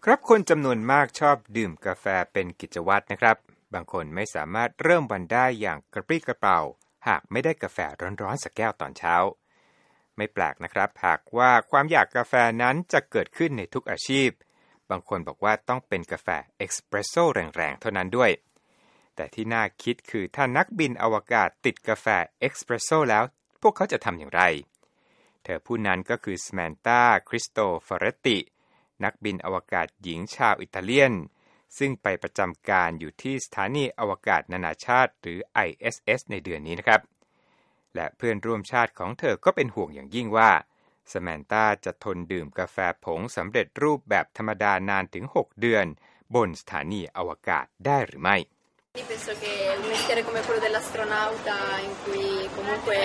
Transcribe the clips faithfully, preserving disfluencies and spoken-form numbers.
ครับคนจำนวนมากชอบดื่มกาแฟเป็นกิจวัตรนะครับบางคนไม่สามารถเริ่มวันได้อย่างกระปรี้กระเปร่าหากไม่ได้กาแฟร้อนๆสักแก้วตอนเช้าไม่แปลกนะครับหากว่าความอยากกาแฟนั้นจะเกิดขึ้นในทุกอาชีพบางคนบอกว่าต้องเป็นกาแฟเอสเปรสโซ่แรงๆเท่านั้นด้วยแต่ที่น่าคิดคือถ้านักบินอวกาศติดกาแฟเอสเปรสโซ่แล้วพวกเขาจะทำอย่างไรเธอผู้นั้นก็คือสแมนตาคริสโตฟอเรตตินักบินอวกาศหญิงชาวอิตาเลียนซึ่งไปประจำการอยู่ที่สถานีอวกาศนานาชาติหรือ ไอ เอส เอส ในเดือนนี้นะครับและเพื่อนร่วมชาติของเธอก็เป็นห่วงอย่างยิ่งว่าสแมนตาจะทนดื่มกาแฟผงสำเร็จรูปแบบธรรมดานานถึงหกเดือนบนสถานีอวกาศได้หรือไม่ penso che un mestiere come quello dell'astronauta in cui comunque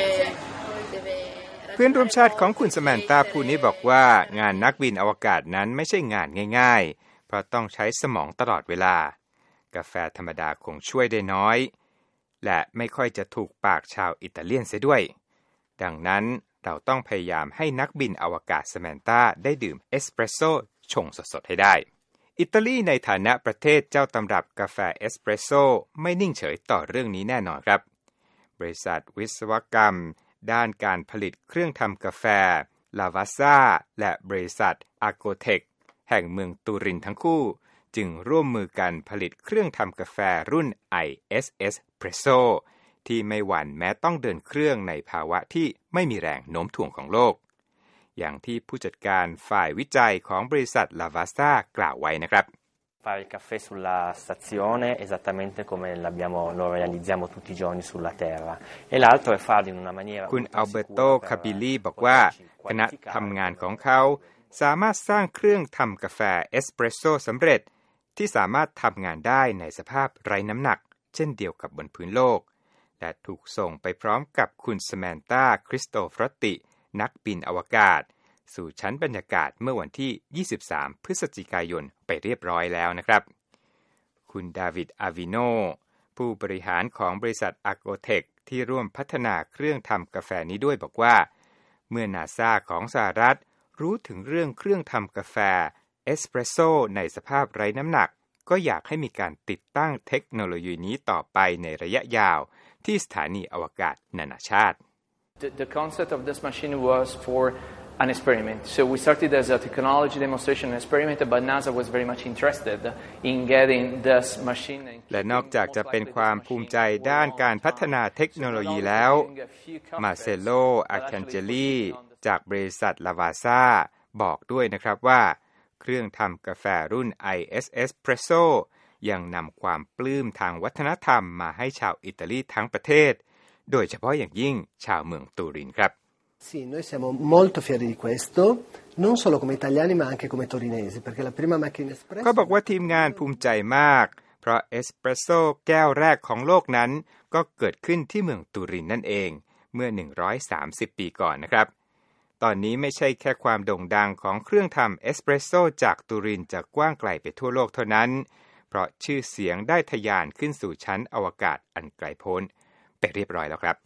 deve เพื่อนร่วมชาติของคุณสแมนตาผู้นี้บอกว่างานนักบินอวกาศนั้นไม่ใช่งานง่ายๆเพราะต้องใช้สมองตลอดเวลากาแฟธรรมดาคงช่วยได้น้อยและไม่ค่อยจะถูกปากชาวอิตาเลียนเสียด้วยดังนั้นเราต้องพยายามให้นักบินอวกาศสแมนตาได้ดื่มเอสเปรสโซ่ชงสดๆให้ได้อิตาลีในฐานะประเทศเจ้าตำรับกาแฟเอสเปรสโซ่ไม่นิ่งเฉยต่อเรื่องนี้แน่นอนครับบริษัทวิศวกรรมด้านการผลิตเครื่องทำกาแฟลาวาซ่าและบริษัทอาโกเทคแห่งเมืองตูรินทั้งคู่จึงร่วมมือกันผลิตเครื่องทำกาแฟรุ่น ไอ เอส เอส Presso ที่ไม่หวั่นแม้ต้องเดินเครื่องในภาวะที่ไม่มีแรงโน้มถ่วงของโลกอย่างที่ผู้จัดการฝ่ายวิจัยของบริษัทลาวาซ่ากล่าวไว้นะครับ fare il caffè sulla stazione esattamente come l'abbiamo lo realizziamo tutti i giorni sulla terra e l'altro è farlo in una maniera คุณอัลเบโตคาบิลีบอกว่าคณะทำงานของเขาสามารถสร้างเครื่องทำกาแฟเอสเปรสโซ่สำเร็จที่สามารถทำงานได้ในสภาพไร้น้ำหนักเช่นเดียวกับบนพื้นโลกและถูกส่งไปพร้อมกับคุณสแมนตาคริสโตฟรอตตินักบินอวกาศสู่ชั้นบรรยากาศเมื่อวันที่ยี่สิบสามพฤศจิกายนไปเรียบร้อยแล้วนะครับคุณดาวิดอาวิโนผู้บริหารของบริษัทอาโกเทคที่ร่วมพัฒนาเครื่องทำกาแฟนี้ด้วยบอกว่าเมื่อนาซาของสหรัฐรู้ถึงเรื่องเครื่องทำกาแฟเอสเปรสโซ่ในสภาพไร้น้ำหนักก็อยากให้มีการติดตั้งเทคโนโลยีนี้ต่อไปในระยะยาวที่สถานีอวกาศนานาชาติ The, the concept of this machine was for an experiment. So we started as a technology demonstration experiment, but NASA was very much interested in getting this machine. และนอกจากจะเป็นความภูมิใจด้านการพัฒนาเทคโนโลยีแล้วมาเซโลอาคันเจลีจากบริษัทลาวาซ่าบอกด้วยนะครับว่าเครื่องทำกาแฟรุ่น ไอ เอส เอส Presso ยังนำความปลื้มทางวัฒนธรรมมาให้ชาวอิตาลีทั้งประเทศโดยเฉพาะอย่างยิ่งชาวเมืองตูรินครับ Sì, noi siamo molto fieri di questo, non solo come italiani ma anche come torinesi, perché la prima macchina espresso เขาบอกว่าทีมงานภูมิใจมากเพราะเอสเปรสโซ่แก้วแรกของโลกนั้นก็เกิดขึ้นที่เมืองตูรินนั่นเองเมื่อหนึ่งร้อยสามสิบปีก่อนนะครับตอนนี้ไม่ใช่แค่ความโด่งดังของเครื่องทำเอสเปรสโซ่จากตูรินจะกว้างไกลไปทั่วโลกเท่านั้นเพราะชื่อเสียงได้ทะยานขึ้นสู่ชั้นอวกาศอันไกลโพ้นไปเรียบร้อยแล้วครับ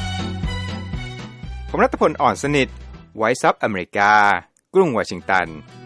ผมรัตพล อ่อนสนิท Voice of America กรุงวอชิงตัน